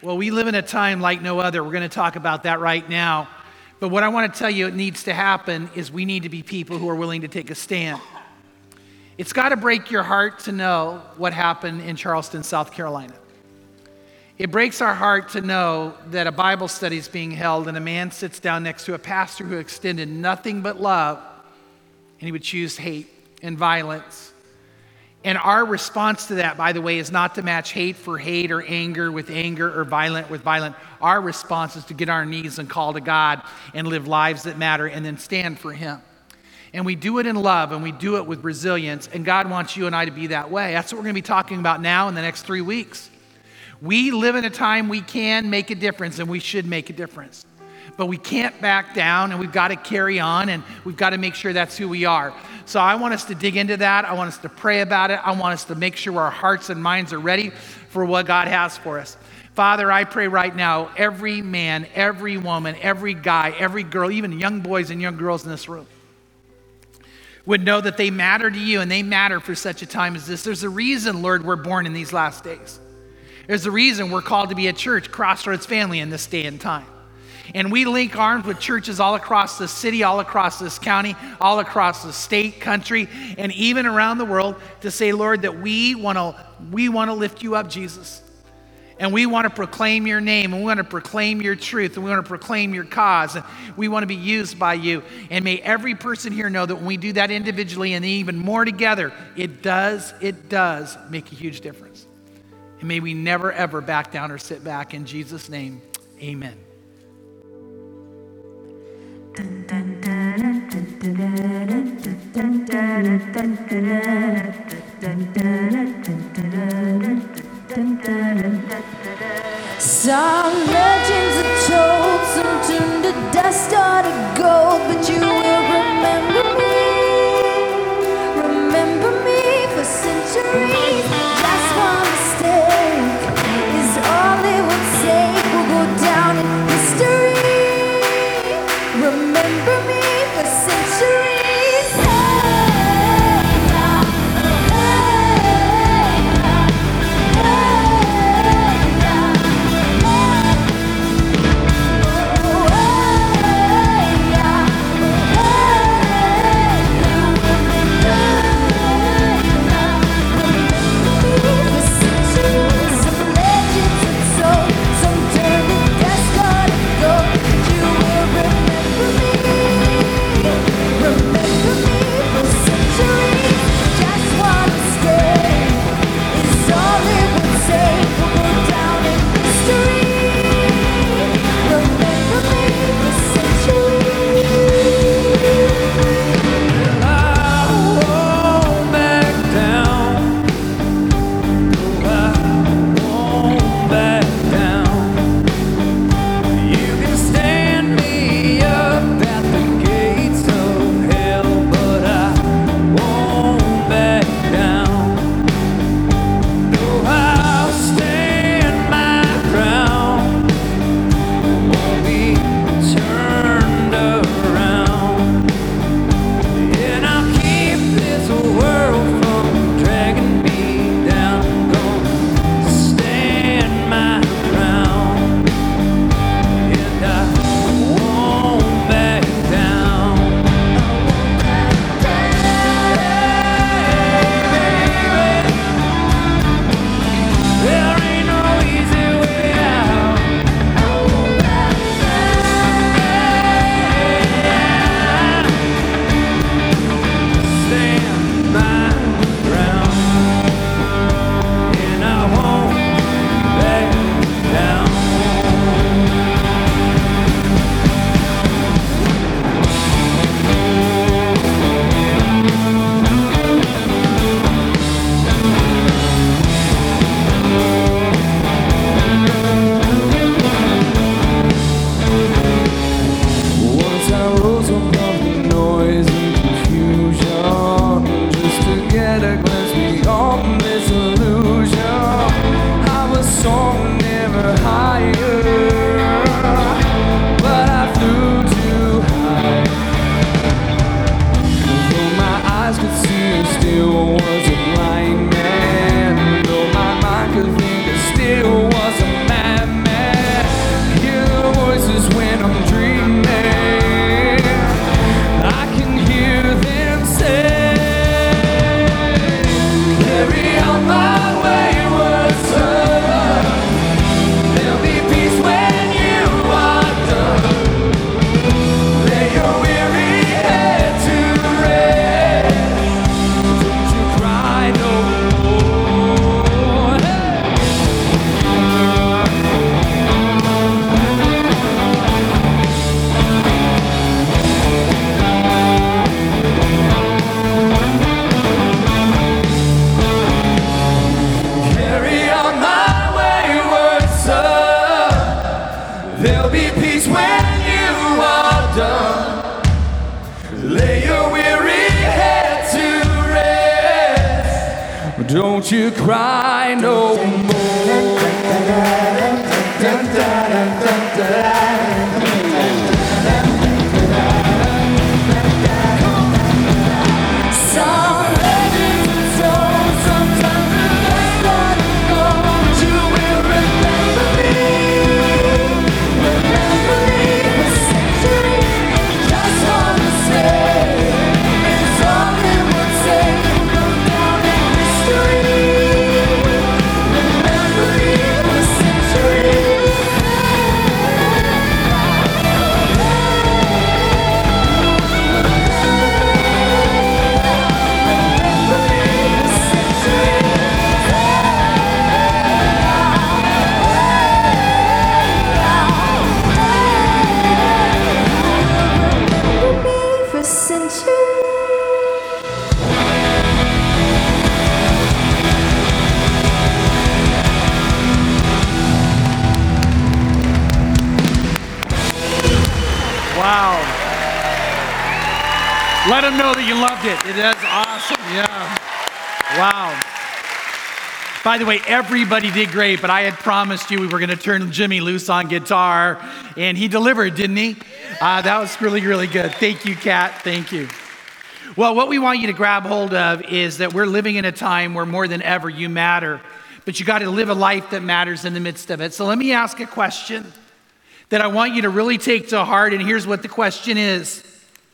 Well, we live in a time like no other. We're going to talk about that right now. But what I want to tell you it needs to happen is we need to be people who are willing to take a stand. It's got to break your heart to know what happened in Charleston, South Carolina. It breaks our heart to know that a Bible study is being held and a man sits down next to a pastor who extended nothing but love, and he would choose hate and violence. And our response to that, by the way, is not to match hate for hate or anger or violent with violent. Our response is to get on our knees and call to God and live lives that matter and then stand for Him. And we do it in love and we do it with resilience, and God wants you and I to be that way. That's what we're going to be talking about now in the next 3 weeks. We live in a time we can make a difference, and we should make a difference. But we can't back down, and we've got to carry on, and we've got to make sure that's who we are. So I want us to dig into that. I want us to pray about it. I want us to make sure our hearts and minds are ready for what God has for us. Father, I pray right now, every man, every woman, every guy, every girl, even young boys and young girls in this room would know that they matter to you, and they matter for such a time as this. There's a reason, Lord, we're born in these last days. There's a reason we're called to be a church, Crossroads family, in this day and time. And we link arms with churches all across the city, all across this county, all across the state, country, and even around the world to say, Lord, that we want to lift you up, Jesus. And we want to proclaim your name, and we want to proclaim your truth, and we want to proclaim your cause. And we want to be used by you. And may every person here know that when we do that individually and even more together, it does make a huge difference. And may we never, ever back down or sit back. In Jesus' name, amen. Some legends are told, some turned to dust or to gold, but you will remember me for centuries. Just one mistake is all it would take. We'll go down in history. Remember me for centuries. Lay your weary head to rest. Don't you cry no more. Some legends are told, sometimes the best let it go. You will remember me for centuries. Just wanna say, it's all it would take to go down in history. Remember me for centuries. For centuries. Wow. Let them know that you loved it. It is awesome. Yeah. Wow. By the way, everybody did great, but I had promised you we were going to turn Jimmy loose on guitar, and he delivered, didn't he? That was really, really good. Thank you, Kat. Thank you. Well, what we want you to grab hold of is that we're living in a time where more than ever you matter, but you got to live a life that matters in the midst of it. So let me ask a question that I want you to really take to heart, and here's what the question is.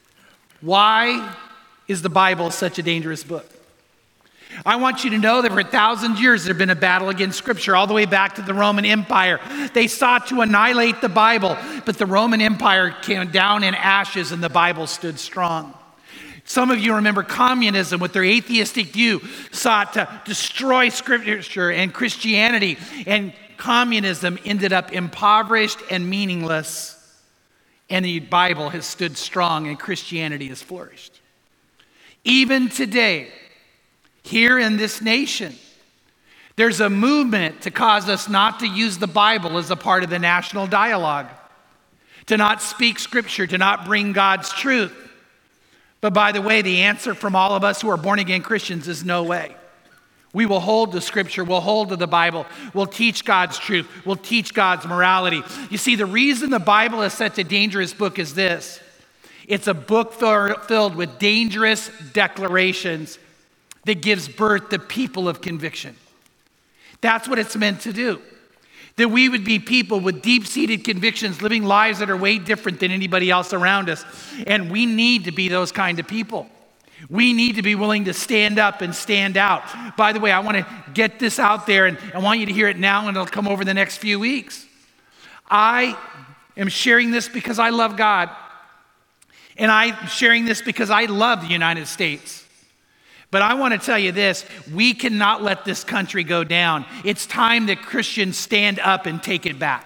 Why is the Bible such a dangerous book? I want you to know that for 1,000 years there has been a battle against Scripture, all the way back to the Roman Empire. They sought to annihilate the Bible, but the Roman Empire came down in ashes and the Bible stood strong. Some of you remember communism with their atheistic view sought to destroy Scripture and Christianity, and communism ended up impoverished and meaningless, and the Bible has stood strong and Christianity has flourished. Even today, here in this nation, there's a movement to cause us not to use the Bible as a part of the national dialogue, to not speak Scripture, to not bring God's truth. But by the way, the answer from all of us who are born-again Christians is no way. We will hold to Scripture, we'll hold to the Bible, we'll teach God's truth, we'll teach God's morality. You see, the reason the Bible is such a dangerous book is this. It's a book filled with dangerous declarations that gives birth to people of conviction. That's what it's meant to do. That we would be people with deep-seated convictions, living lives that are way different than anybody else around us. And we need to be those kind of people. We need to be willing to stand up and stand out. By the way, I want to get this out there, and I want you to hear it now, and it'll come over the next few weeks. I am sharing this because I love God. And I'm sharing this because I love the United States. But I want to tell you this, we cannot let this country go down. It's time that Christians stand up and take it back.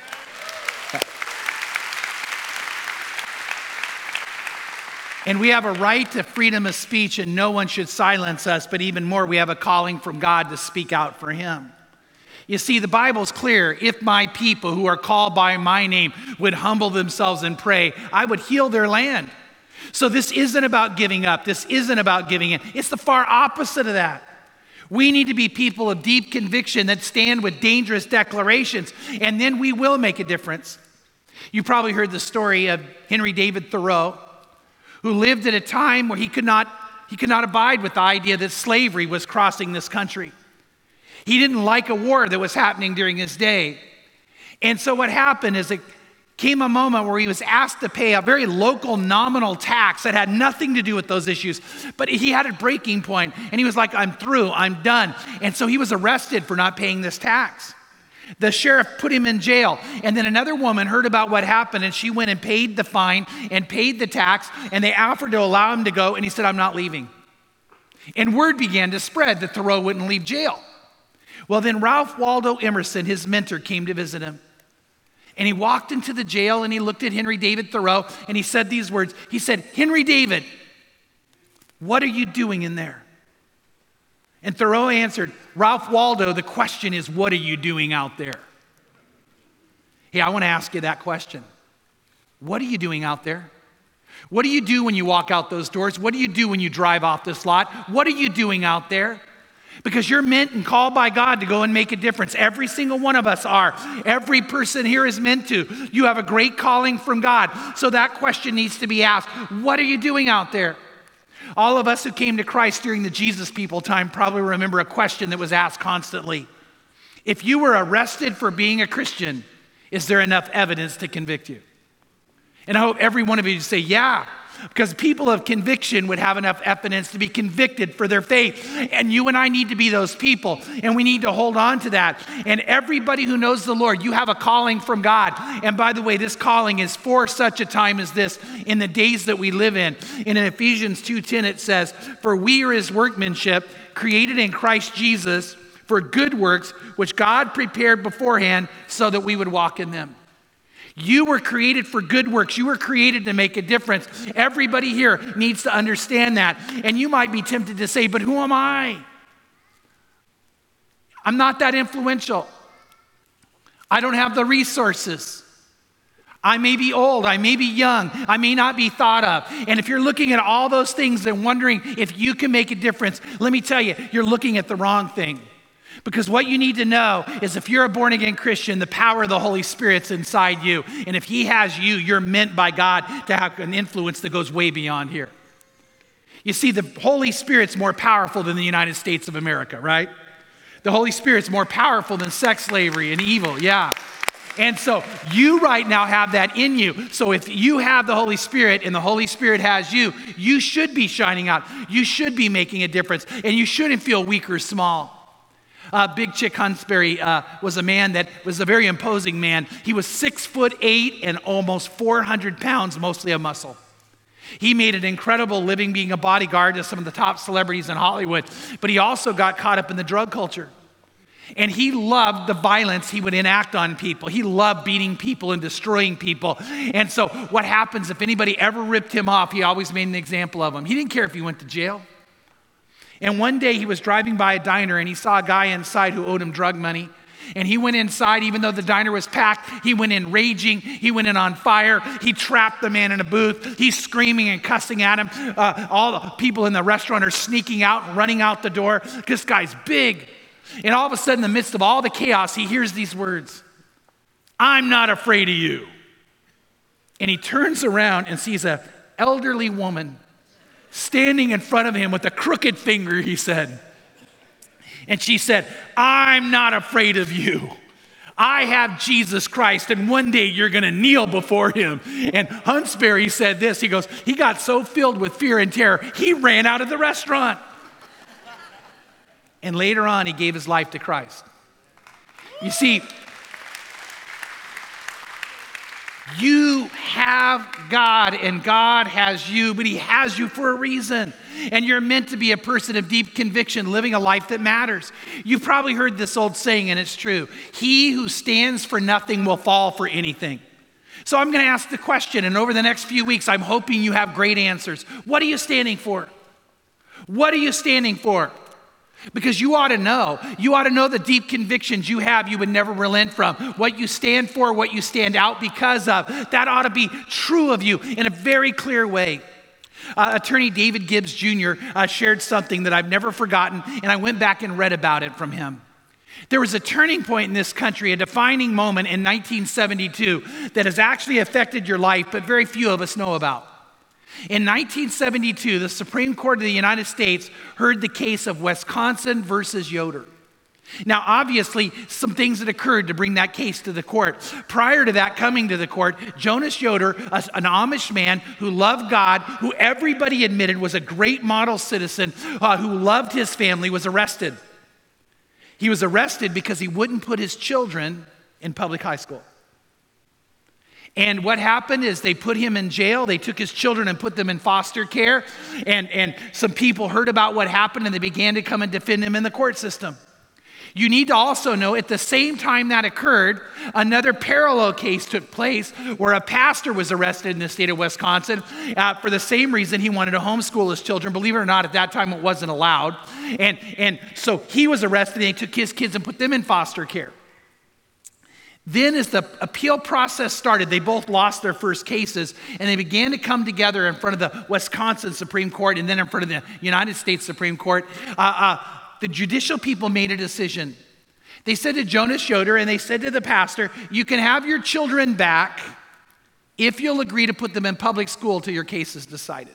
And we have a right to freedom of speech, and no one should silence us, but even more, we have a calling from God to speak out for Him. You see, the Bible's clear. If my people who are called by my name would humble themselves and pray, I would heal their land. So this isn't about giving up. This isn't about giving in. It's the far opposite of that. We need to be people of deep conviction that stand with dangerous declarations, and then we will make a difference. You probably heard the story of Henry David Thoreau, who lived at a time where he could not abide with the idea that slavery was crossing this country. He didn't like a war that was happening during his day. And so what happened is it came a moment where he was asked to pay a very local nominal tax that had nothing to do with those issues. But he had a breaking point, and he was like, I'm through, I'm done. And so he was arrested for not paying this tax. The sheriff put him in jail, and then another woman heard about what happened, and she went and paid the fine and paid the tax, and they offered to allow him to go, and he said, I'm not leaving. And word began to spread that Thoreau wouldn't leave jail. Well, then Ralph Waldo Emerson, his mentor, came to visit him. And he walked into the jail, and he looked at Henry David Thoreau, and he said these words. He said, Henry David, what are you doing in there? And Thoreau answered, Ralph Waldo, the question is, what are you doing out there? Hey, I want to ask you that question. What are you doing out there? What do you do when you walk out those doors? What do you do when you drive off this lot? What are you doing out there? Because you're meant and called by God to go and make a difference. Every single one of us are. Every person here is meant to. You have a great calling from God. So that question needs to be asked. What are you doing out there? All of us who came to Christ during the Jesus people time probably remember a question that was asked constantly. If you were arrested for being a Christian, is there enough evidence to convict you? And I hope every one of you say, yeah. Because people of conviction would have enough evidence to be convicted for their faith. And you and I need to be those people. And we need to hold on to that. And everybody who knows the Lord, you have a calling from God. And by the way, this calling is for such a time as this, in the days that we live in. And in Ephesians 2:10 it says, "For we are his workmanship, created in Christ Jesus for good works, which God prepared beforehand so that we would walk in them." You were created for good works. You were created to make a difference. Everybody here needs to understand that. And you might be tempted to say, but who am I? I'm not that influential. I don't have the resources. I may be old. I may be young. I may not be thought of. And if you're looking at all those things and wondering if you can make a difference, let me tell you, you're looking at the wrong thing. Because what you need to know is if you're a born-again Christian, the power of the Holy Spirit's inside you. And if he has you, you're meant by God to have an influence that goes way beyond here. You see, the Holy Spirit's more powerful than the United States of America, right? The Holy Spirit's more powerful than sex slavery and evil, yeah. And so you right now have that in you. So if you have the Holy Spirit and the Holy Spirit has you, you should be shining out. You should be making a difference. And you shouldn't feel weak or small. Big Chick Huntsberry was a man that was a very imposing man. He was 6'8" and almost 400 pounds, mostly of muscle. He made an incredible living being a bodyguard to some of the top celebrities in Hollywood, but he also got caught up in the drug culture. And he loved the violence he would enact on people. He loved beating people and destroying people. And so what happens if anybody ever ripped him off, he always made an example of him. He didn't care if he went to jail. And one day he was driving by a diner and he saw a guy inside who owed him drug money. And he went inside, even though the diner was packed, he went in raging, he went in on fire, he trapped the man in a booth, he's screaming and cussing at him. All the people in the restaurant are sneaking out and running out the door. This guy's big. And all of a sudden, in the midst of all the chaos, he hears these words, "I'm not afraid of you." And he turns around and sees an elderly woman standing in front of him with a crooked finger, he said. And she said, "I'm not afraid of you. I have Jesus Christ, and one day you're going to kneel before him." And Huntsberry said this, he goes, he got so filled with fear and terror, he ran out of the restaurant. And later on, he gave his life to Christ. You see, you have God and God has you, but he has you for a reason. And you're meant to be a person of deep conviction, living a life that matters. You've probably heard this old saying, and it's true. He who stands for nothing will fall for anything. So I'm going to ask the question, and over the next few weeks, I'm hoping you have great answers. What are you standing for? What are you standing for? Because you ought to know. You ought to know the deep convictions you have you would never relent from. What you stand for, what you stand out because of. That ought to be true of you in a very clear way. Attorney David Gibbs Jr. Shared something that I've never forgotten, and I went back and read about it from him. There was a turning point in this country, a defining moment in 1972 that has actually affected your life, but very few of us know about. In 1972, the Supreme Court of the United States heard the case of Wisconsin versus Yoder. Now, obviously, some things had occurred to bring that case to the court. Prior to that coming to the court, Jonas Yoder, an Amish man who loved God, who everybody admitted was a great model citizen, who loved his family, was arrested. He was arrested because he wouldn't put his children in public high school. And what happened is they put him in jail. They took his children and put them in foster care. And some people heard about what happened and they began to come and defend him in the court system. You need to also know at the same time that occurred, another parallel case took place where a pastor was arrested in the state of Wisconsin for the same reason. He wanted to homeschool his children. Believe it or not, at that time it wasn't allowed. And so he was arrested and they took his kids and put them in foster care. Then as the appeal process started, they both lost their first cases, and they began to come together in front of the Wisconsin Supreme Court and then in front of the United States Supreme Court. The judicial people made a decision. They said to Jonas Yoder and they said to the pastor, you can have your children back if you'll agree to put them in public school till your case is decided.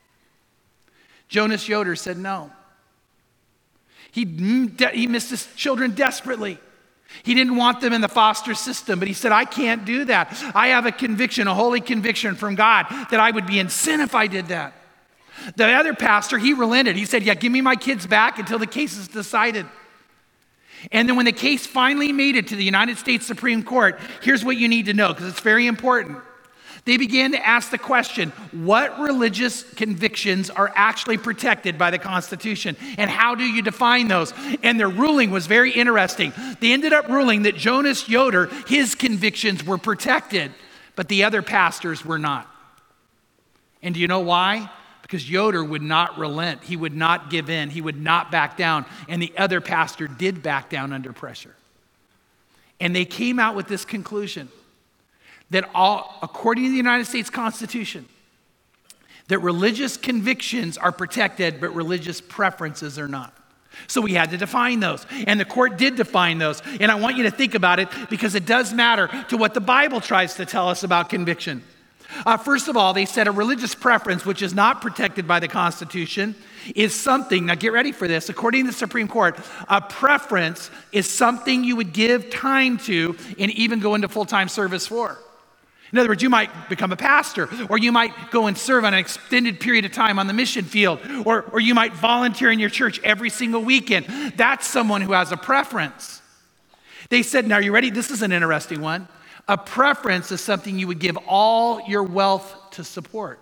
Jonas Yoder said no. He missed his children desperately. He didn't want them in the foster system, but he said, I can't do that. I have a conviction, a holy conviction from God that I would be in sin if I did that. The other pastor, he relented. He said, yeah, give me my kids back until the case is decided. And then when the case finally made it to the United States Supreme Court, here's what you need to know, because it's very important. They began to ask the question, what religious convictions are actually protected by the Constitution, and how do you define those? And their ruling was very interesting. They ended up ruling that Jonas Yoder, his convictions were protected, but the other pastors were not. And do you know why? Because Yoder would not relent. He would not give in. He would not back down. And the other pastor did back down under pressure. And they came out with this conclusion that according to the United States Constitution, that religious convictions are protected, but religious preferences are not. So we had to define those. And the court did define those. And I want you to think about it because it does matter to what the Bible tries to tell us about conviction. First of all, they said a religious preference, which is not protected by the Constitution, is something, now get ready for this, according to the Supreme Court, a preference is something you would give time to and even go into full-time service for. In other words, you might become a pastor, or you might go and serve on an extended period of time on the mission field, or you might volunteer in your church every single weekend. That's someone who has a preference. They said, now are you ready? This is an interesting one. A preference is something you would give all your wealth to support.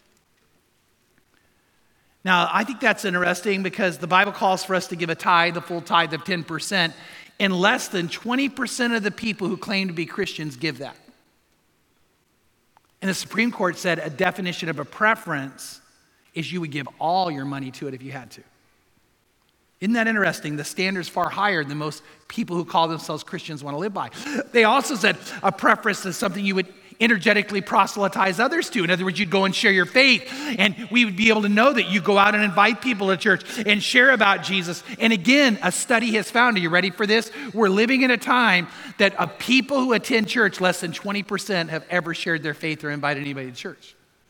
Now, I think that's interesting because the Bible calls for us to give a tithe, the full tithe of 10%, and less than 20% of the people who claim to be Christians give that. And the Supreme Court said a definition of a preference is you would give all your money to it if you had to. Isn't that interesting? The standard's far higher than most people who call themselves Christians want to live by. They also said a preference is something you would energetically proselytize others to. In other words, you'd go and share your faith, and we would be able to know that you go out and invite people to church and share about Jesus. And again, a study has found, are you ready for this? We're living in a time that of people who attend church, less than 20% have ever shared their faith or invited anybody to church.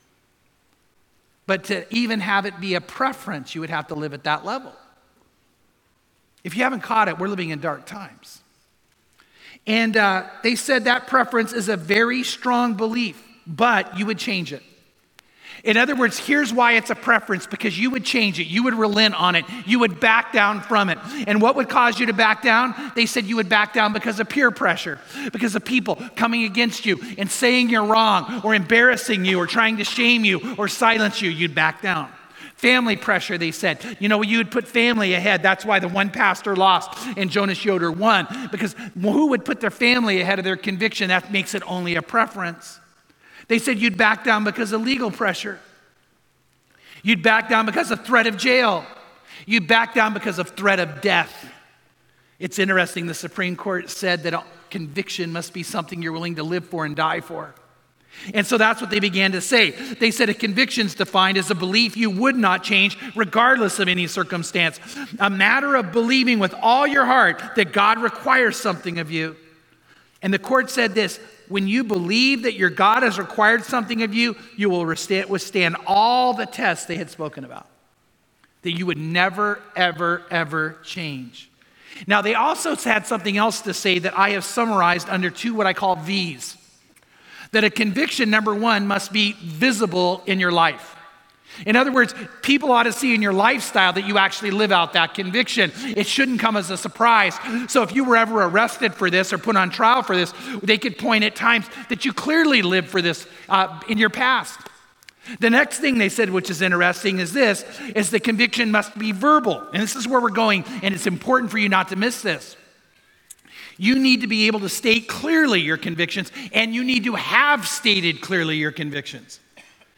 But to even have it be a preference, you would have to live at that level. If you haven't caught it, we're living in dark times. And they said that preference is a very strong belief, but you would change it. In other words, here's why it's a preference, because you would change it. You would relent on it. You would back down from it. And what would cause you to back down? They said you would back down because of peer pressure, because of people coming against you and saying you're wrong or embarrassing you or trying to shame you or silence you. You'd back down. Family pressure, they said. You know, you would put family ahead. That's why the one pastor lost and Jonas Yoder won. Because who would put their family ahead of their conviction? That makes it only a preference. They said you'd back down because of legal pressure. You'd back down because of threat of jail. You'd back down because of threat of death. It's interesting, the Supreme Court said that conviction must be something you're willing to live for and die for. And so that's what they began to say. They said a conviction's defined as a belief you would not change regardless of any circumstance. A matter of believing with all your heart that God requires something of you. And the court said this, when you believe that your God has required something of you, you will withstand all the tests they had spoken about. That you would never, ever, ever change. Now they also had something else to say that I have summarized under two what I call V's. That a conviction, number one, must be visible in your life. In other words, people ought to see in your lifestyle that you actually live out that conviction. It shouldn't come as a surprise. So if you were ever arrested for this or put on trial for this, they could point at times that you clearly lived for this in your past. The next thing they said, which is interesting, is this, is the conviction must be verbal. And this is where we're going, and it's important for you not to miss this. You need to be able to state clearly your convictions, and you need to have stated clearly your convictions.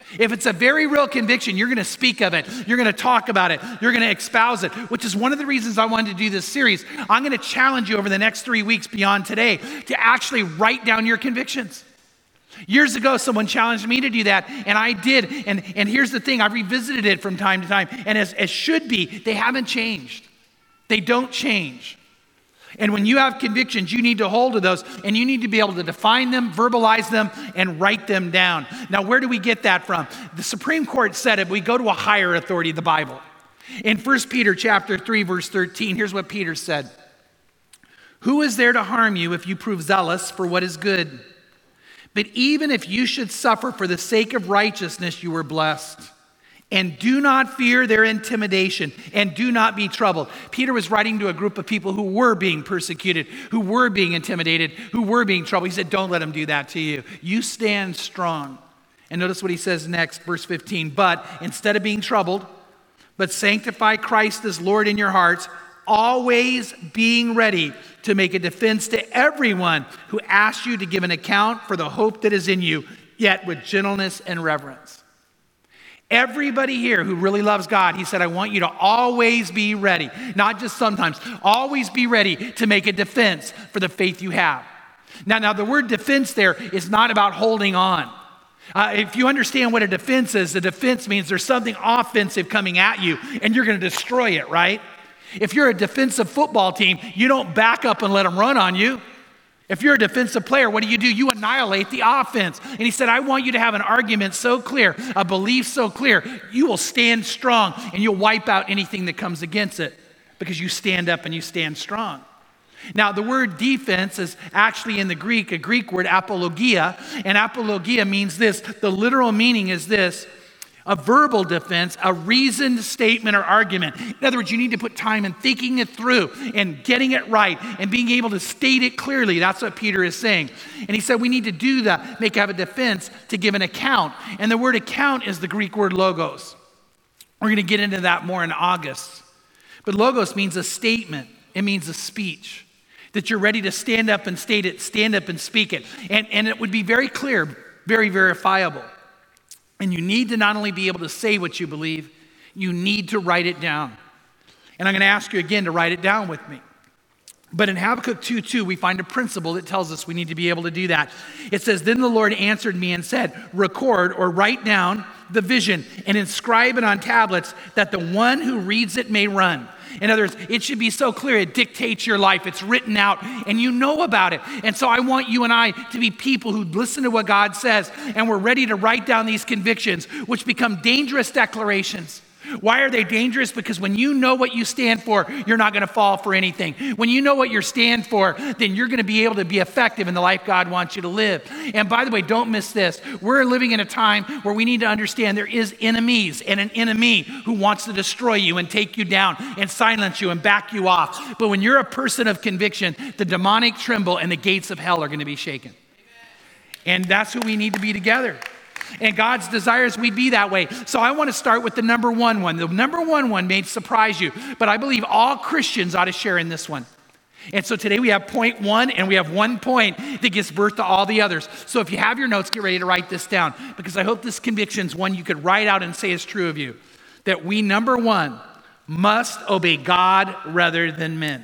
If it's a very real conviction, you're going to speak of it. You're going to talk about it. You're going to espouse it, which is one of the reasons I wanted to do this series. I'm going to challenge you over the next 3 weeks beyond today to actually write down your convictions. Years ago, someone challenged me to do that, and I did. And here's the thing, I've revisited it from time to time, and as should be, they haven't changed. They don't change. And when you have convictions, you need to hold to those, and you need to be able to define them, verbalize them, and write them down. Now, where do we get that from? The Supreme Court said it. We go to a higher authority, the Bible. In 1 Peter chapter 3, verse 13, here's what Peter said. Who is there to harm you if you prove zealous for what is good? But even if you should suffer for the sake of righteousness, you are blessed. And do not fear their intimidation, and do not be troubled. Peter was writing to a group of people who were being persecuted, who were being intimidated, who were being troubled. He said, don't let them do that to you. You stand strong. And notice what he says next, verse 15. But instead of being troubled, but sanctify Christ as Lord in your hearts, always being ready to make a defense to everyone who asks you to give an account for the hope that is in you, yet with gentleness and reverence. Everybody here who really loves God, he said, I want you to always be ready, not just sometimes, always be ready to make a defense for the faith you have. Now the word defense there is not about holding on. If you understand what a defense is, a defense means there's something offensive coming at you and you're going to destroy it, right? If you're a defensive football team, you don't back up and let them run on you. If you're a defensive player, what do? You annihilate the offense. And he said, I want you to have an argument so clear, a belief so clear, you will stand strong and you'll wipe out anything that comes against it because you stand up and you stand strong. Now, the word defense is actually in the Greek, a Greek word, apologia. And apologia means this. The literal meaning is this. A verbal defense, a reasoned statement or argument. In other words, you need to put time in thinking it through and getting it right and being able to state it clearly. That's what Peter is saying. And he said we need to do that, have a defense to give an account. And the word account is the Greek word logos. We're going to get into that more in August. But logos means a statement. It means a speech. That you're ready to stand up and state it, stand up and speak it. And it would be very clear, very verifiable. And you need to not only be able to say what you believe, you need to write it down. And I'm going to ask you again to write it down with me. But in Habakkuk 2:2, we find a principle that tells us we need to be able to do that. It says, then the Lord answered me and said, record or write down the vision and inscribe it on tablets that the one who reads it may run. In other words, it should be so clear it dictates your life. It's written out and you know about it. And so I want you and I to be people who listen to what God says and we're ready to write down these convictions, which become dangerous declarations. Why are they dangerous? Because when you know what you stand for, you're not going to fall for anything. When you know what you stand for, then you're going to be able to be effective in the life God wants you to live. And by the way, don't miss this. We're living in a time where we need to understand there is enemies and an enemy who wants to destroy you and take you down and silence you and back you off. But when you're a person of conviction, the demonic tremble and the gates of hell are going to be shaken. And that's who we need to be together. And God's desires we'd be that way. So I want to start with the number one. The number one may surprise you, but I believe all Christians ought to share in this one. And so today we have point one, and we have 1 point that gives birth to all the others. So if you have your notes, get ready to write this down, because I hope this conviction is one you could write out and say is true of you. That we, number one, must obey God rather than men.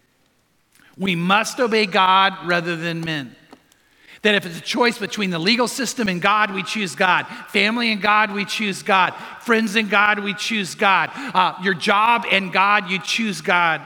We must obey God rather than men. That if it's a choice between the legal system and God, we choose God. Family and God, we choose God. Friends and God, we choose God. Your job and God, you choose God.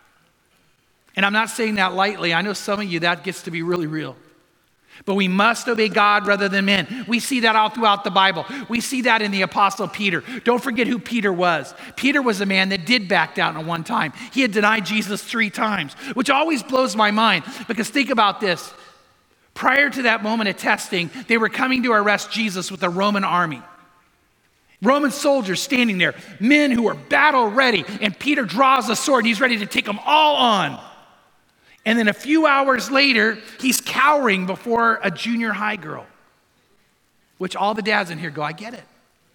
And I'm not saying that lightly. I know some of you, that gets to be really real. But we must obey God rather than men. We see that all throughout the Bible. We see that in the Apostle Peter. Don't forget who Peter was. Peter was a man that did back down at one time. He had denied Jesus 3 times, which always blows my mind, because think about this. Prior to that moment of testing, they were coming to arrest Jesus with a Roman army. Roman soldiers standing there, men who were battle ready, and Peter draws a sword and he's ready to take them all on. And then a few hours later, he's cowering before a junior high girl, which all the dads in here go, I get it.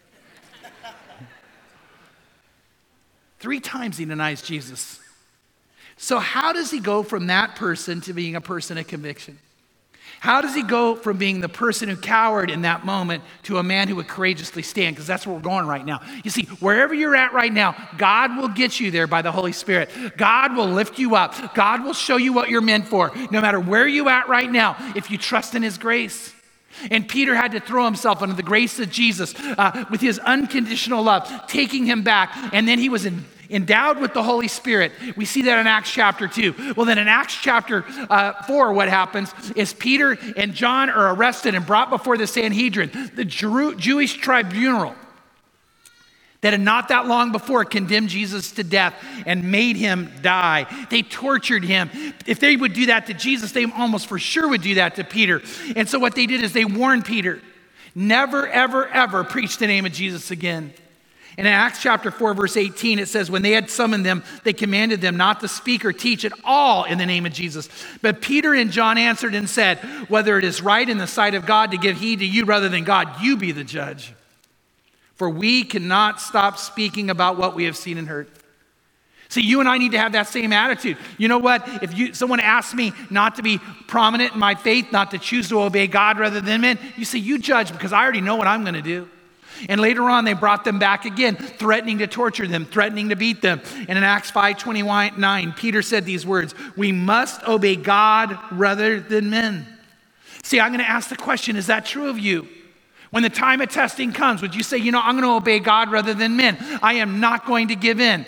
3 times he denies Jesus. So how does he go from that person to being a person of conviction? How does he go from being the person who cowered in that moment to a man who would courageously stand? Because that's where we're going right now. You see, wherever you're at right now, God will get you there by the Holy Spirit. God will lift you up. God will show you what you're meant for, no matter where you're at right now, if you trust in his grace. And Peter had to throw himself under the grace of Jesus with his unconditional love, taking him back. And then he was endowed with the Holy Spirit. We see that in Acts chapter 2. Well, then in Acts chapter 4, what happens is Peter and John are arrested and brought before the Sanhedrin, the Jewish tribunal that had not that long before condemned Jesus to death and made him die. They tortured him. If they would do that to Jesus, they almost for sure would do that to Peter. And so what they did is they warned Peter, never, ever, ever preach the name of Jesus again. And in Acts chapter 4, verse 18, it says, when they had summoned them, they commanded them not to speak or teach at all in the name of Jesus. But Peter and John answered and said, whether it is right in the sight of God to give heed to you rather than God, you be the judge. For we cannot stop speaking about what we have seen and heard. See, you and I need to have that same attitude. You know what? If someone asks me not to be prominent in my faith, not to choose to obey God rather than men, you say, you judge, because I already know what I'm going to do. And later on, they brought them back again, threatening to torture them, threatening to beat them. And in Acts 5:29, Peter said these words, we must obey God rather than men. See, I'm going to ask the question, is that true of you? When the time of testing comes, would you say, I'm going to obey God rather than men? I am not going to give in.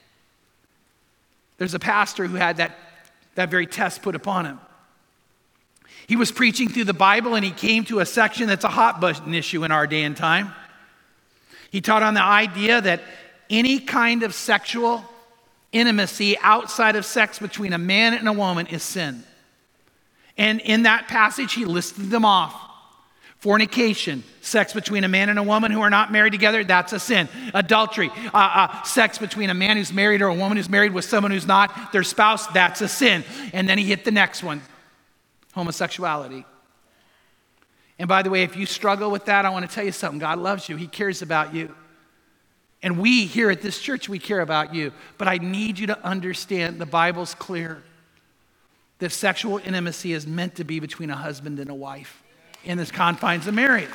There's a pastor who had that very test put upon him. He was preaching through the Bible and he came to a section that's a hot button issue in our day and time. He taught on the idea that any kind of sexual intimacy outside of sex between a man and a woman is sin. And in that passage, he listed them off. Fornication, sex between a man and a woman who are not married together, that's a sin. Adultery, sex between a man who's married or a woman who's married with someone who's not their spouse, that's a sin. And then he hit the next one, homosexuality. And by the way, if you struggle with that, I want to tell you something. God loves you. He cares about you. And we here at this church, we care about you. But I need you to understand the Bible's clear that sexual intimacy is meant to be between a husband and a wife in the confines of marriage.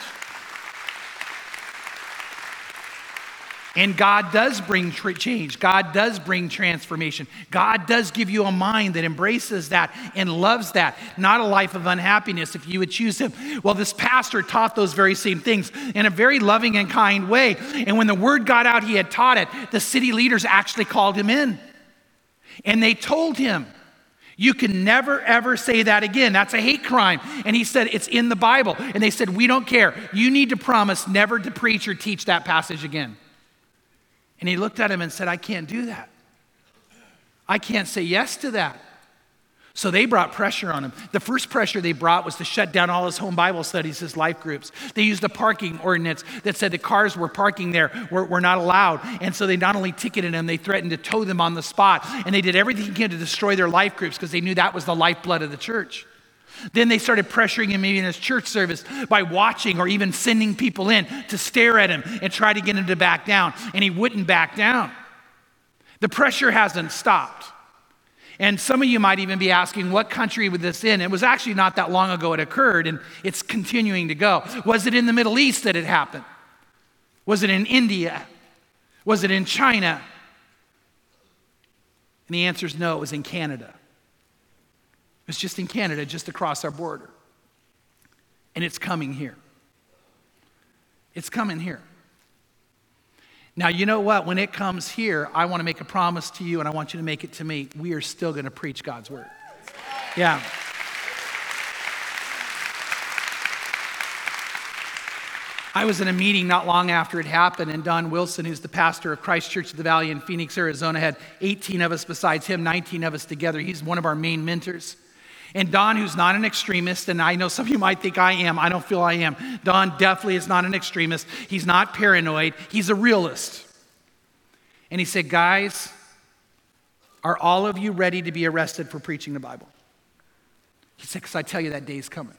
And God does bring change. God does bring transformation. God does give you a mind that embraces that and loves that, not a life of unhappiness if you would choose him. Well, this pastor taught those very same things in a very loving and kind way. And when the word got out, he had taught it. The city leaders actually called him in. And they told him, you can never, ever say that again. That's a hate crime. And he said, it's in the Bible. And they said, we don't care. You need to promise never to preach or teach that passage again. And he looked at him and said, I can't do that. I can't say yes to that. So they brought pressure on him. The first pressure they brought was to shut down all his home Bible studies, his life groups. They used a parking ordinance that said the cars were parking there were not allowed. And so they not only ticketed him, they threatened to tow them on the spot. And they did everything they could to destroy their life groups because they knew that was the lifeblood of the church. Then they started pressuring him maybe in his church service by watching or even sending people in to stare at him and try to get him to back down. And he wouldn't back down. The pressure hasn't stopped. And some of you might even be asking, what country was this in? It was actually not that long ago it occurred, and it's continuing to go. Was it in the Middle East that it happened? Was it in India? Was it in China? And the answer is no, it was in Canada. It was just in Canada, just across our border. And it's coming here. It's coming here. Now, you know what? When it comes here, I want to make a promise to you, and I want you to make it to me. We are still going to preach God's word. Yeah. I was in a meeting not long after it happened, and Don Wilson, who's the pastor of Christ Church of the Valley in Phoenix, Arizona, had 18 of us besides him, 19 of us together. He's one of our main mentors. And Don, who's not an extremist, and I know some of you might think I am, I don't feel I am. Don definitely is not an extremist. He's not paranoid. He's a realist. And he said, guys, are all of you ready to be arrested for preaching the Bible? He said, because I tell you that day's coming.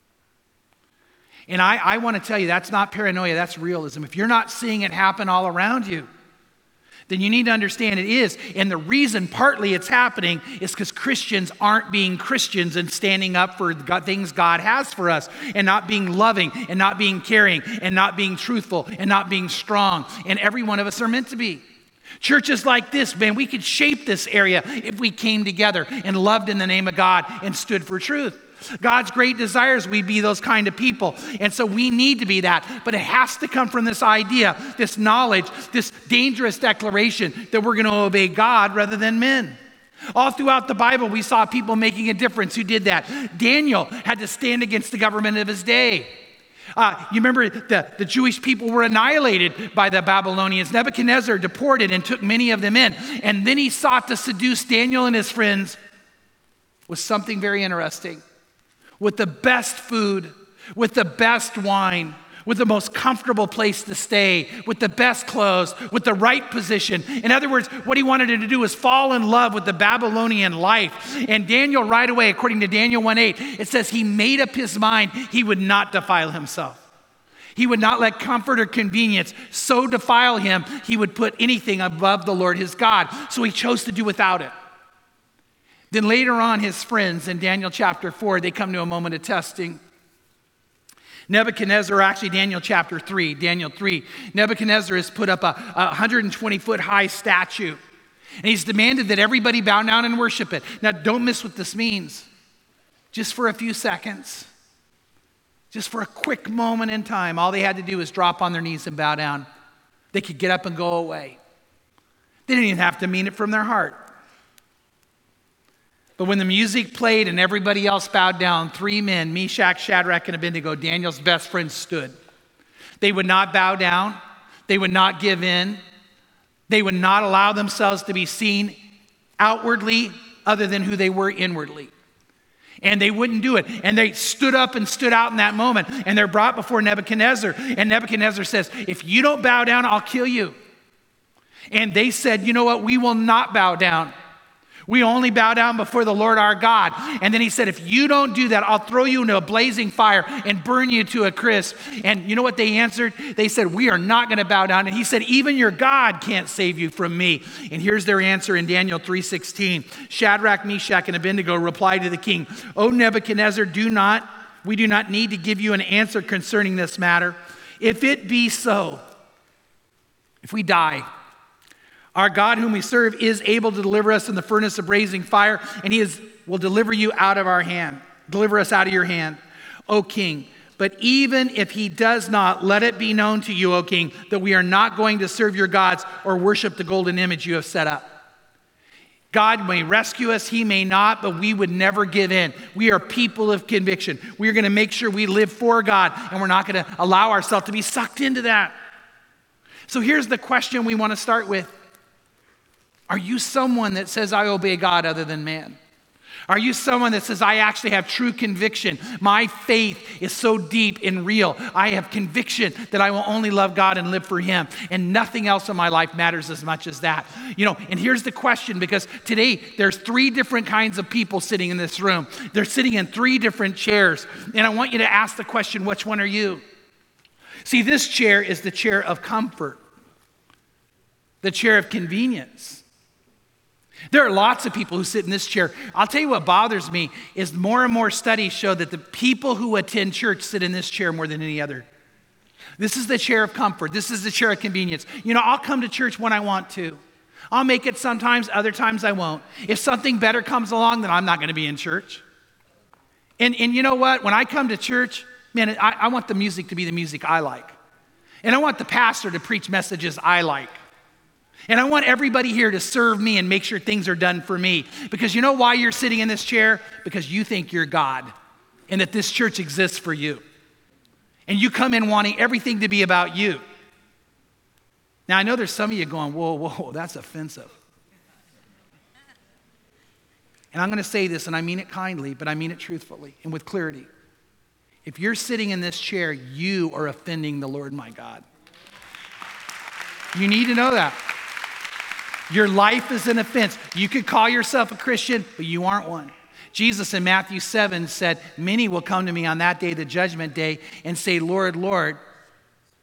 And I want to tell you, that's not paranoia, that's realism. If you're not seeing it happen all around you, then you need to understand it is. And the reason partly it's happening is because Christians aren't being Christians and standing up for things God has for us, and not being loving, and not being caring, and not being truthful, and not being strong. And every one of us are meant to be. Churches like this, man, we could shape this area if we came together and loved in the name of God and stood for truth. God's great desires we be those kind of people. And so we need to be that. But it has to come from this idea, this knowledge, this dangerous declaration that we're going to obey God rather than men. All throughout the Bible, we saw people making a difference who did that. Daniel had to stand against the government of his day. You remember the Jewish people were annihilated by the Babylonians. Nebuchadnezzar deported and took many of them in. And then he sought to seduce Daniel and his friends with something very interesting. With the best food, with the best wine, with the most comfortable place to stay, with the best clothes, with the right position. In other words, what he wanted to do was fall in love with the Babylonian life. And Daniel right away, according to Daniel 1:8, it says he made up his mind he would not defile himself. He would not let comfort or convenience so defile him, he would put anything above the Lord his God. So he chose to do without it. Then later on, his friends in Daniel chapter 4, they come to a moment of testing. Nebuchadnezzar, actually Daniel chapter 3, Daniel 3, Nebuchadnezzar has put up a 120-foot high statue. And he's demanded that everybody bow down and worship it. Now, don't miss what this means. Just for a few seconds, just for a quick moment in time, all they had to do was drop on their knees and bow down. They could get up and go away. They didn't even have to mean it from their heart. But when the music played and everybody else bowed down, three men, Meshach, Shadrach, and Abednego, Daniel's best friends, stood. They would not bow down. They would not give in. They would not allow themselves to be seen outwardly other than who they were inwardly. And they wouldn't do it. And they stood up and stood out in that moment. And they're brought before Nebuchadnezzar. And Nebuchadnezzar says, if you don't bow down, I'll kill you. And they said, you know what? We will not bow down. We only bow down before the Lord our God. And then he said, if you don't do that, I'll throw you into a blazing fire and burn you to a crisp. And you know what they answered? They said, we are not going to bow down. And he said, even your God can't save you from me. And here's their answer in Daniel 3:16. Shadrach, Meshach, and Abednego replied to the king, O Nebuchadnezzar, we do not need to give you an answer concerning this matter. If it be so, if we die, our God whom we serve is able to deliver us in the furnace of blazing fire, and will deliver you out of our hand, deliver us out of your hand, O king. But even if he does not, let it be known to you, O king, that we are not going to serve your gods or worship the golden image you have set up. God may rescue us, he may not, but we would never give in. We are people of conviction. We are going to make sure we live for God, and we're not going to allow ourselves to be sucked into that. So here's the question we want to start with. Are you someone that says, I obey God other than man? Are you someone that says, I actually have true conviction? My faith is so deep and real. I have conviction that I will only love God and live for him. And nothing else in my life matters as much as that. And here's the question, because today there's three different kinds of people sitting in this room. They're sitting in three different chairs. And I want you to ask the question, which one are you? See, this chair is the chair of comfort, the chair of convenience. There are lots of people who sit in this chair. I'll tell you what bothers me is more and more studies show that the people who attend church sit in this chair more than any other. This is the chair of comfort. This is the chair of convenience. I'll come to church when I want to. I'll make it sometimes, other times I won't. If something better comes along, then I'm not going to be in church. And you know what? When I come to church, man, I want the music to be the music I like. And I want the pastor to preach messages I like. And I want everybody here to serve me and make sure things are done for me. Because you know why you're sitting in this chair? Because you think you're God and that this church exists for you. And you come in wanting everything to be about you. Now, I know there's some of you going, whoa, that's offensive. And I'm going to say this, and I mean it kindly, but I mean it truthfully and with clarity. If you're sitting in this chair, you are offending the Lord my God. You need to know that. Your life is an offense. You could call yourself a Christian, but you aren't one. Jesus in Matthew 7 said, many will come to me on that day, the judgment day, and say, Lord, Lord.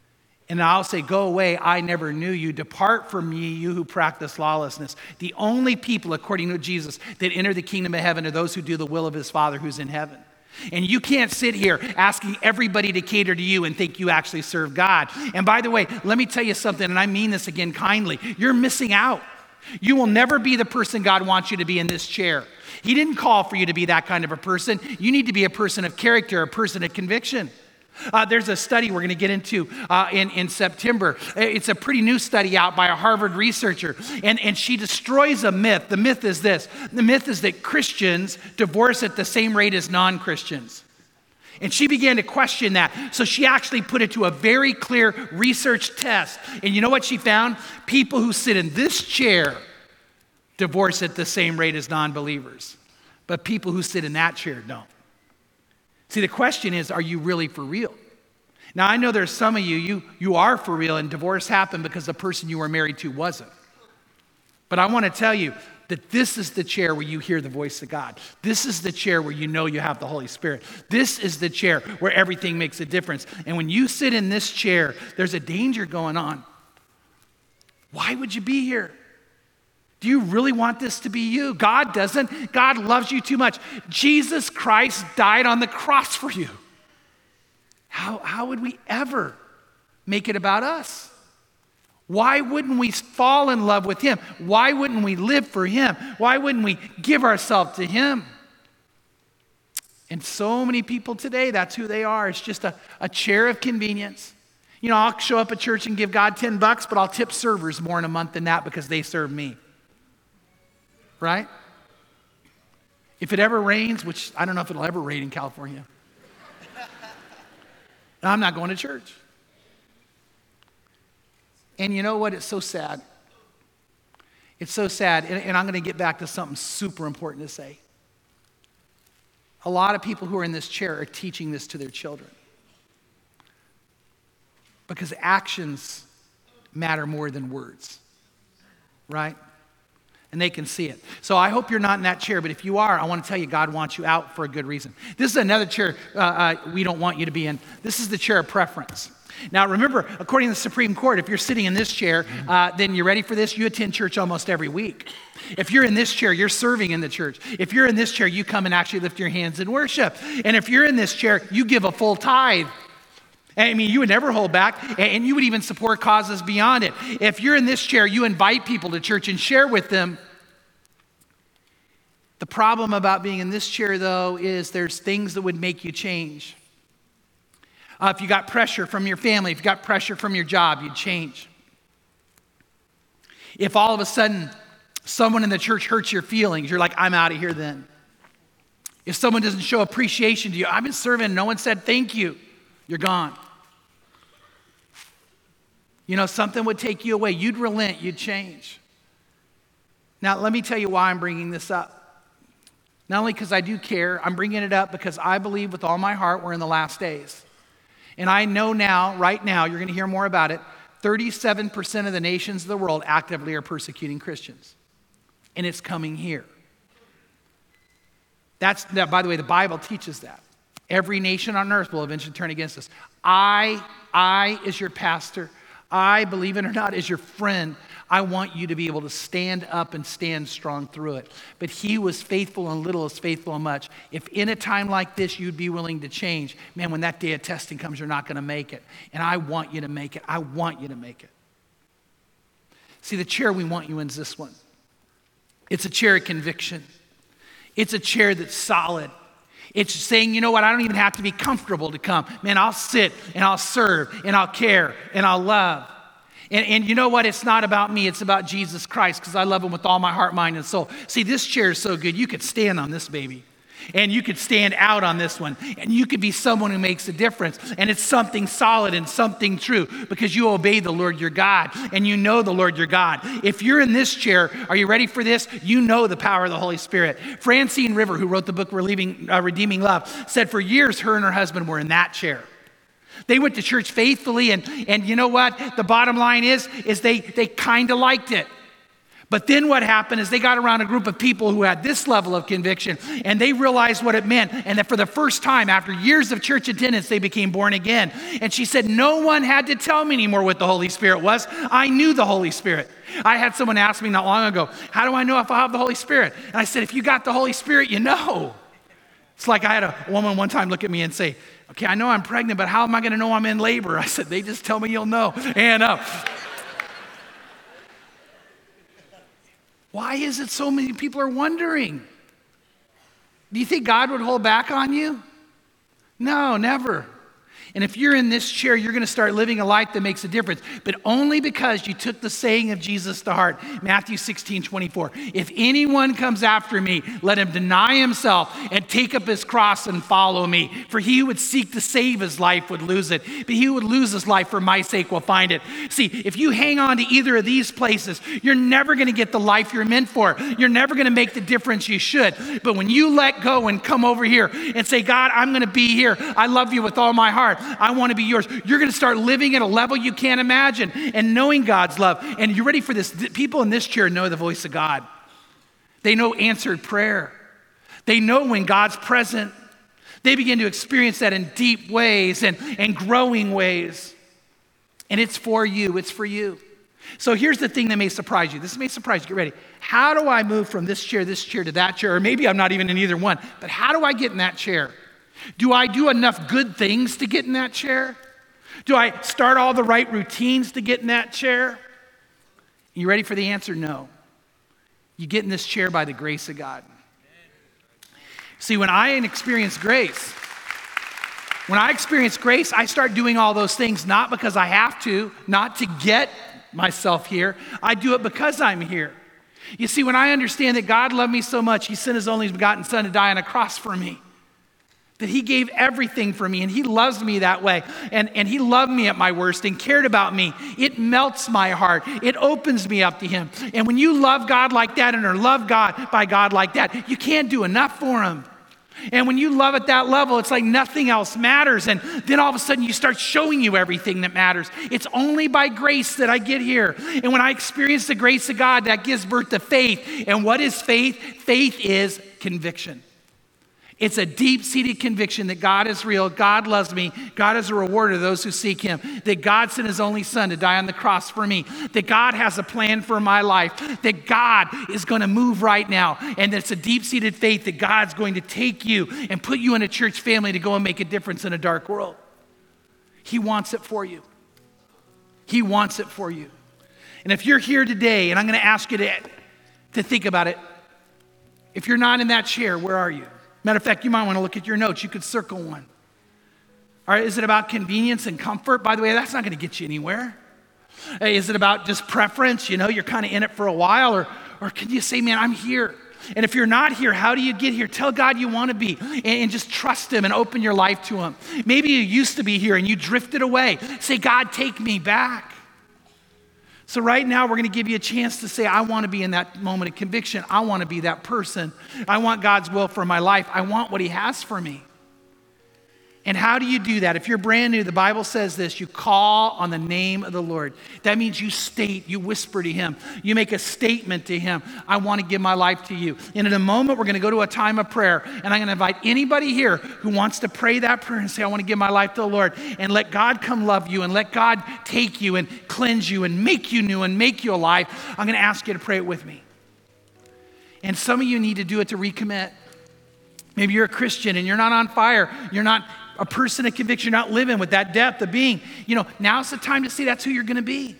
And I'll say, go away, I never knew you. Depart from me, you who practice lawlessness. The only people, according to Jesus, that enter the kingdom of heaven are those who do the will of his Father who's in heaven. And you can't sit here asking everybody to cater to you and think you actually serve God. And by the way, let me tell you something, and I mean this again kindly. You're missing out. You will never be the person God wants you to be in this chair. He didn't call for you to be that kind of a person. You need to be a person of character, a person of conviction. There's a study we're going to get into in September. It's a pretty new study out by a Harvard researcher, and she destroys a myth. The myth is this. The myth is that Christians divorce at the same rate as non-Christians. And she began to question that. So she actually put it to a very clear research test. And you know what she found? People who sit in this chair divorce at the same rate as non-believers. But people who sit in that chair don't. See, the question is, are you really for real? Now, I know there's some of you are for real, and divorce happened because the person you were married to wasn't. But I want to tell you that this is the chair where you hear the voice of God. This is the chair where you know you have the Holy Spirit. This is the chair where everything makes a difference. And when you sit in this chair, there's a danger going on. Why would you be here? Do you really want this to be you? God doesn't. God loves you too much. Jesus Christ died on the cross for you. How would we ever make it about us? Why wouldn't we fall in love with him? Why wouldn't we live for him? Why wouldn't we give ourselves to him? And so many people today, that's who they are. It's just a chair of convenience. You know, I'll show up at church and give God $10, but I'll tip servers more in a month than that because they serve me. Right? If it ever rains, which I don't know if it'll ever rain in California, I'm not going to church. And you know what? It's so sad. It's so sad. And I'm going to get back to something super important to say. A lot of people who are in this chair are teaching this to their children. Because actions matter more than words. Right? And they can see it. So I hope you're not in that chair, but if you are, I want to tell you God wants you out for a good reason. This is another chair we don't want you to be in. This is the chair of preference. Now remember, according to the Supreme Court, if you're sitting in this chair, then you're ready for this, you attend church almost every week. If you're in this chair, you're serving in the church. If you're in this chair, you come and actually lift your hands in worship. And if you're in this chair, you give a full tithe. I mean, you would never hold back, and you would even support causes beyond it. If you're in this chair, you invite people to church and share with them. The problem about being in this chair, though, is there's things that would make you change. If you got pressure from your family, if you got pressure from your job, you'd change. If all of a sudden someone in the church hurts your feelings, you're like, I'm out of here then. If someone doesn't show appreciation to you, I've been serving, no one said thank you, you're gone. You know, something would take you away. You'd relent, you'd change. Now, let me tell you why I'm bringing this up. Not only because I do care, I'm bringing it up because I believe with all my heart we're in the last days. And I know now, right now, you're going to hear more about it, 37% of the nations of the world actively are persecuting Christians. And it's coming here. That, by the way, the Bible teaches that. Every nation on earth will eventually turn against us. I, as your pastor, I, believe it or not, as your friend, I want you to be able to stand up and stand strong through it. But he was faithful in little is faithful in much. If in a time like this you'd be willing to change, man, when that day of testing comes, you're not going to make it. And I want you to make it. I want you to make it. See, the chair we want you in is this one. It's a chair of conviction. It's a chair that's solid. It's saying, you know what, I don't even have to be comfortable to come. Man, I'll sit and I'll serve and I'll care and I'll love. And you know what, it's not about me, it's about Jesus Christ because I love him with all my heart, mind, and soul. See, this chair is so good, you could stand on this baby. And you could stand out on this one. And you could be someone who makes a difference. And it's something solid and something true because you obey the Lord your God. And you know the Lord your God. If you're in this chair, are you ready for this? You know the power of the Holy Spirit. Francine River, who wrote the book Redeeming Love, said for years her and her husband were in that chair. They went to church faithfully. And you know what? The bottom line is they kind of liked it. But then what happened is they got around a group of people who had this level of conviction, and they realized what it meant, and that for the first time, after years of church attendance, they became born again. And she said, no one had to tell me anymore what the Holy Spirit was. I knew the Holy Spirit. I had someone ask me not long ago, how do I know if I have the Holy Spirit? And I said, if you got the Holy Spirit, you know. It's like I had a woman one time look at me and say, okay, I know I'm pregnant, but how am I going to know I'm in labor? I said, they just tell me you'll know. And why is it so many people are wondering? Do you think God would hold back on you? No, never. And if you're in this chair, you're going to start living a life that makes a difference, but only because you took the saying of Jesus to heart. Matthew 16:24. If anyone comes after me, let him deny himself and take up his cross and follow me. For he who would seek to save his life would lose it, but he who would lose his life for my sake will find it. See, if you hang on to either of these places, you're never going to get the life you're meant for. You're never going to make the difference you should. But when you let go and come over here and say, God, I'm going to be here. I love you with all my heart. I want to be yours. You're going to start living at a level you can't imagine and knowing God's love. And you ready for this? People in this chair know the voice of God. They know answered prayer. They know when God's present. They begin to experience that in deep ways and growing ways. And it's for you. It's for you. So here's the thing that may surprise you. This may surprise you. Get ready. How do I move from this chair to that chair? Or maybe I'm not even in either one. But how do I get in that chair? Do I do enough good things to get in that chair? Do I start all the right routines to get in that chair? You ready for the answer? No. You get in this chair by the grace of God. See, when I experience grace, I start doing all those things not because I have to, not to get myself here. I do it because I'm here. You see, when I understand that God loved me so much, he sent his only begotten son to die on a cross for me. That he gave everything for me, and he loves me that way. And he loved me at my worst and cared about me. It melts my heart. It opens me up to him. And when you love God like that and are loved by God like that, you can't do enough for him. And when you love at that level, it's like nothing else matters. And then all of a sudden you start showing you everything that matters. It's only by grace that I get here. And when I experience the grace of God, that gives birth to faith. And what is faith? Faith is conviction. It's a deep-seated conviction that God is real, God loves me, God is a rewarder to those who seek him, that God sent his only son to die on the cross for me, that God has a plan for my life, that God is going to move right now, and it's a deep-seated faith that God's going to take you and put you in a church family to go and make a difference in a dark world. He wants it for you. He wants it for you. And if you're here today, and I'm going to ask you to think about it, if you're not in that chair, where are you? Matter of fact, you might want to look at your notes. You could circle one. All right, is it about convenience and comfort? By the way, that's not going to get you anywhere. Is it about just preference? You're kind of in it for a while. Or can you say, man, I'm here. And if you're not here, how do you get here? Tell God you want to be and just trust him and open your life to him. Maybe you used to be here and you drifted away. Say, God, take me back. So right now, we're going to give you a chance to say, I want to be in that moment of conviction. I want to be that person. I want God's will for my life. I want what he has for me. And how do you do that? If you're brand new, the Bible says this, you call on the name of the Lord. That means you whisper to him. You make a statement to him. I want to give my life to you. And in a moment, we're going to go to a time of prayer. And I'm going to invite anybody here who wants to pray that prayer and say, I want to give my life to the Lord. And let God come love you and let God take you and cleanse you and make you new and make you alive. I'm going to ask you to pray it with me. And some of you need to do it to recommit. Maybe you're a Christian and you're not on fire. You're not a person of conviction, not living with that depth of being. Now's the time to say that's who you're going to be.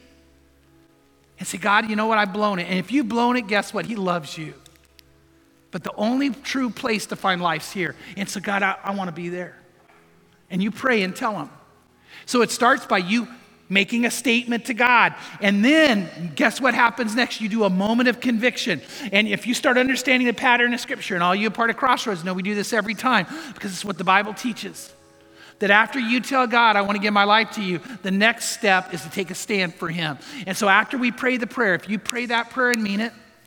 And say, God, you know what? I've blown it. And if you've blown it, guess what? He loves you. But the only true place to find life's here. And so, God, I want to be there. And you pray and tell him. So it starts by you making a statement to God. And then guess what happens next? You do a moment of conviction. And if you start understanding the pattern of Scripture, and all you a part of Crossroads know we do this every time because it's what the Bible teaches. That after you tell God, I want to give my life to you, the next step is to take a stand for him. And so after we pray the prayer, if you pray that prayer and mean it,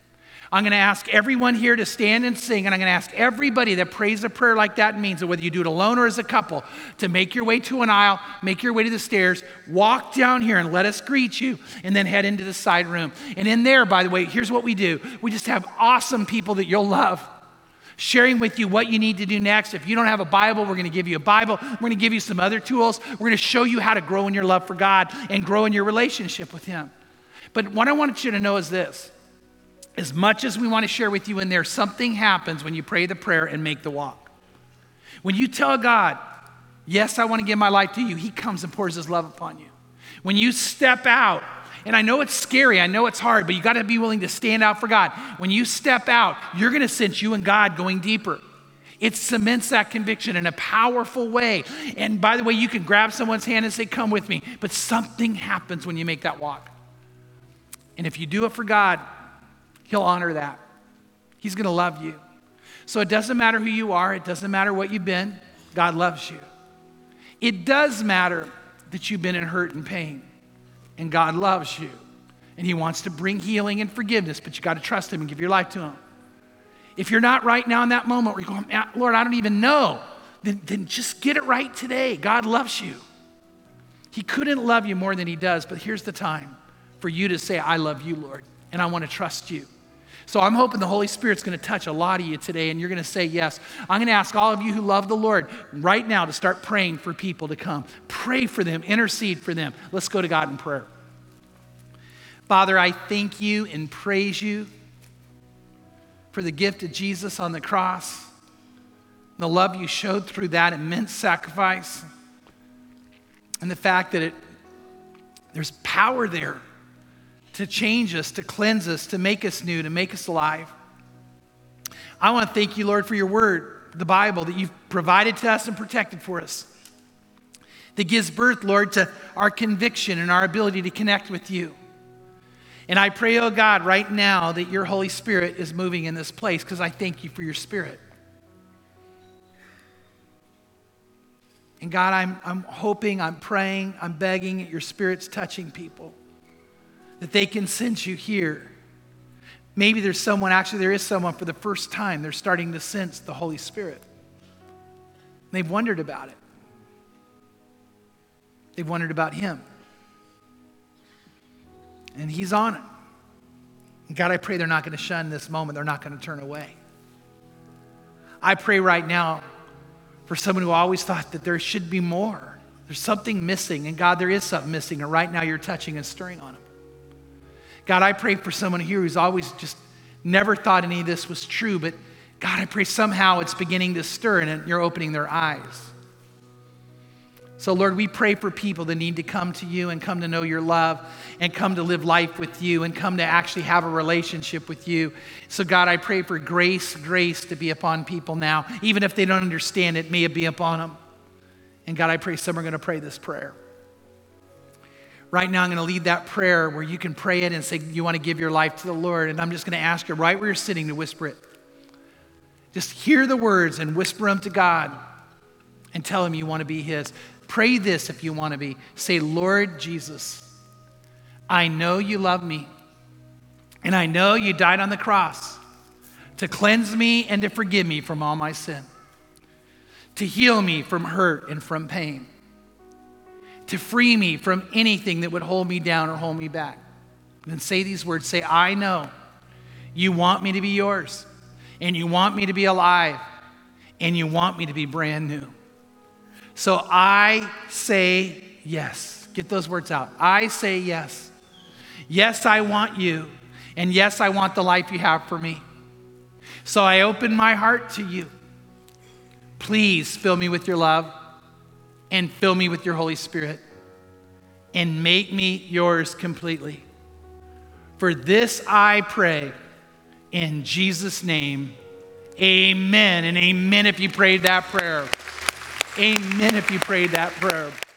I'm going to ask everyone here to stand and sing, and I'm going to ask everybody that prays a prayer like that and means it, whether you do it alone or as a couple, to make your way to an aisle, make your way to the stairs, walk down here and let us greet you, and then head into the side room. And in there, by the way, here's what we do. We just have awesome people that you'll love, sharing with you what you need to do next. If you don't have a Bible, we're going to give you a Bible. We're going to give you some other tools. We're going to show you how to grow in your love for God and grow in your relationship with Him. But what I want you to know is this. As much as we want to share with you in there, something happens when you pray the prayer and make the walk. When you tell God, yes, I want to give my life to you, He comes and pours His love upon you. When you step out, and I know it's scary, I know it's hard, but you got to be willing to stand out for God. When you step out, you're going to sense you and God going deeper. It cements that conviction in a powerful way. And by the way, you can grab someone's hand and say, come with me. But something happens when you make that walk. And if you do it for God, He'll honor that. He's going to love you. So it doesn't matter who you are. It doesn't matter what you've been. God loves you. It does matter that you've been in hurt and pain. And God loves you. And He wants to bring healing and forgiveness, but you got to trust Him and give your life to Him. If you're not right now in that moment where you're going, Lord, I don't even know, then just get it right today. God loves you. He couldn't love you more than He does, but here's the time for you to say, I love you, Lord, and I want to trust you. So I'm hoping the Holy Spirit's going to touch a lot of you today, and you're going to say yes. I'm going to ask all of you who love the Lord right now to start praying for people to come. Pray for them, intercede for them. Let's go to God in prayer. Father, I thank you and praise you for the gift of Jesus on the cross, the love you showed through that immense sacrifice, and the fact that there's power there to change us, to cleanse us, to make us new, to make us alive. I want to thank you, Lord, for your word, the Bible, that you've provided to us and protected for us, that gives birth, Lord, to our conviction and our ability to connect with you. And I pray, oh God, right now that your Holy Spirit is moving in this place, because I thank you for your Spirit. And God, I'm hoping, I'm praying, I'm begging that your Spirit's touching people, that they can sense you here. Maybe there is someone for the first time, they're starting to sense the Holy Spirit. They've wondered about it. They've wondered about Him. And He's on it. And God, I pray they're not going to shun this moment. They're not going to turn away. I pray right now for someone who always thought that there should be more. There's something missing. And God, there is something missing. And right now you're touching and stirring on them. God, I pray for someone here who's always just never thought any of this was true, but God, I pray somehow it's beginning to stir and you're opening their eyes. So Lord, we pray for people that need to come to you and come to know your love and come to live life with you and come to actually have a relationship with you. So God, I pray for grace to be upon people now. Even if they don't understand it, may it be upon them. And God, I pray some are going to pray this prayer. Right now, I'm going to lead that prayer where you can pray it and say you want to give your life to the Lord. And I'm just going to ask you right where you're sitting to whisper it. Just hear the words and whisper them to God and tell Him you want to be His. Pray this if you want to be. Say, Lord Jesus, I know you love me. And I know you died on the cross to cleanse me and to forgive me from all my sin. To heal me from hurt and from pain. To free me from anything that would hold me down or hold me back. Then say these words. Say, I know you want me to be yours. And you want me to be alive. And you want me to be brand new. So I say yes. Get those words out. I say yes. Yes, I want you. And yes, I want the life you have for me. So I open my heart to you. Please fill me with your love. And fill me with your Holy Spirit. And make me yours completely. For this I pray in Jesus' name. Amen. And amen if you prayed that prayer. Amen if you prayed that prayer.